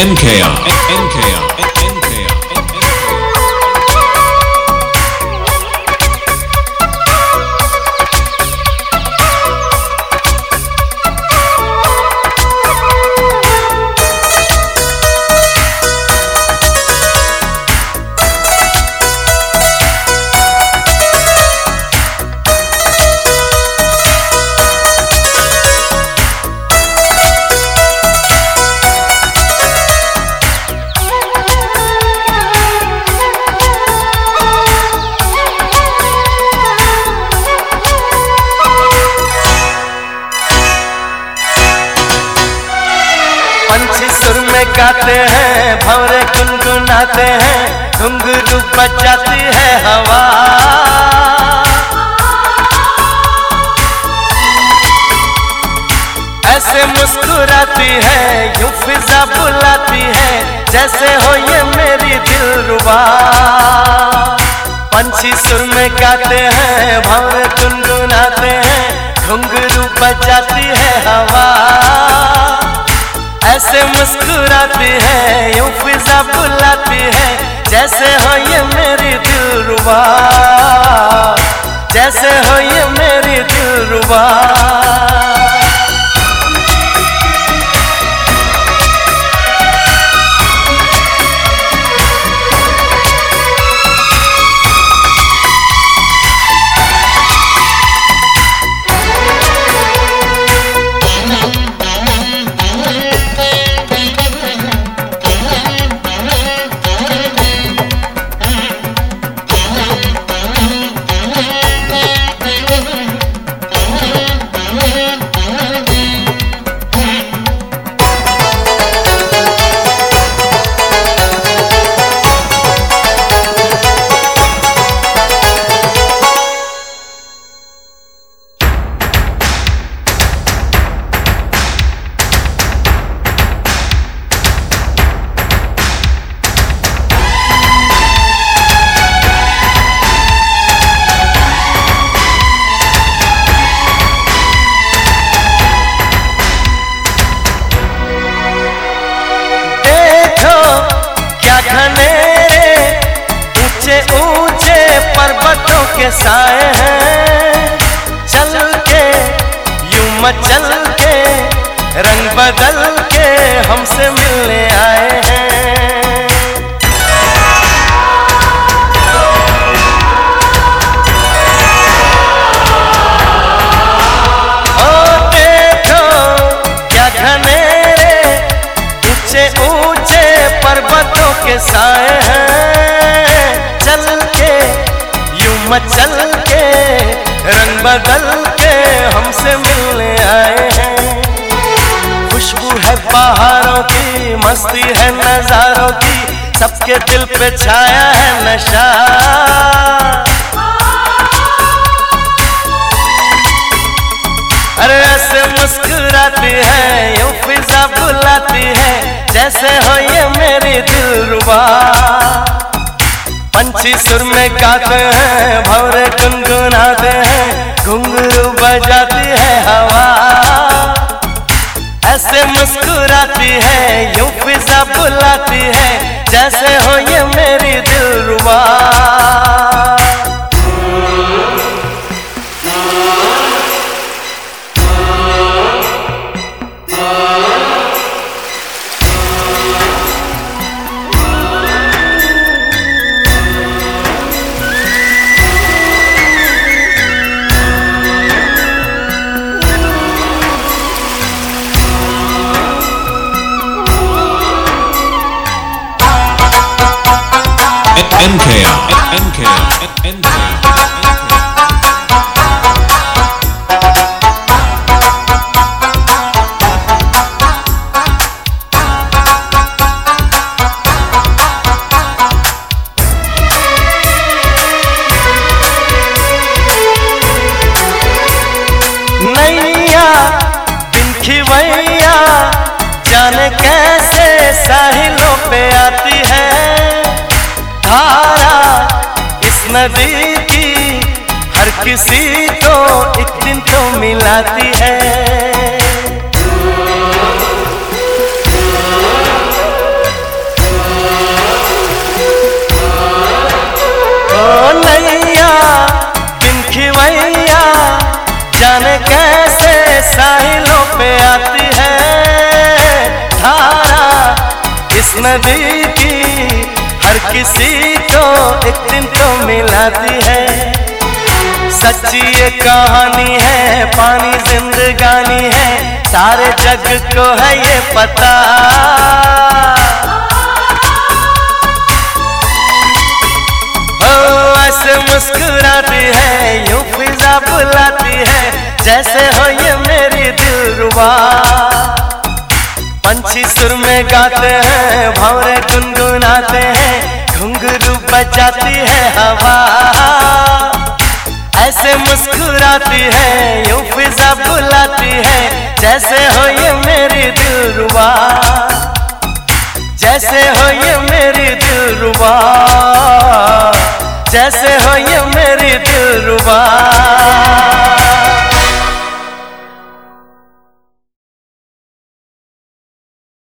NKR. पंछी सुर में गाते हैं, भंवरे गुनगुनाते हैं, घुंघरू बजाती है हवा। ऐसे मुस्कुराती है, यूं फिजा बुलाती है, जैसे हो ये मेरी दिलरुबा। पंछी सुर में गाते हैं, भंवरे गुनगुनाते हैं, घुंघरू बजाती है हवा। ऐसे मुस्कुराती है, यूं फिजा बुलाती है, जैसे हो ये मेरी दिलरुबा, जैसे हो ये मेरी दिलरुबा। ऊंचे ऊंचे पर्वतों के साए हैं, चल के यूं मचल के रंग बदल के हमसे मिलने आए हैं। ओ देखो क्या घनेरे ऊंचे ऊंचे पर्वतों के साए हैं, चल के यूं मचल के रंग बदल के हमसे मिलने आए हैं। खुशबू है पहाड़ों की, मस्ती है नजारों की, सबके दिल पे छाया है नशा। अरे ऐसे मुस्कुराती है, यूं फिजा बुलाती है, जैसे हो ये मेरी दिलरुबा। पंछी सुर में गाते हैं, भंवरे गुनगुनाते हैं, घुंघरू बजाती है हवा। ऐसे मुस्कुराती है, यूं फिजा बुलाती है, जैसे हो ये मेरी दिलरुबा। NKR. नैया बिन खिवैया जाने कैसे साहिलों पे आती है, धारा इस नदी की हर किसी को एक दिन तो मिलाती है। जाने कैसे साहिलों पे आती है धारा इस नदी की, हर किसी को एक दिन तो मिलाती है। सच्ची ये कहानी है, पानी जिंदगानी है, सारे जग को है ये पता। हो ऐसे मुस्कुराती है, यूं फिजा बुलाती है, जैसे हो ये मेरी दिलरुबा। पंछी सुर में गाते हैं, भंवरे गुनगुनाते हैं, घुंघरू बजाती है हवा। ऐसे मुस्कुराती है, यूं फिजा बुलाती है, जैसे हो ये मेरी दिलरुबा, जैसे हो ये मेरी दिलरुबा, जैसे हो ये मेरी दिलरुबा।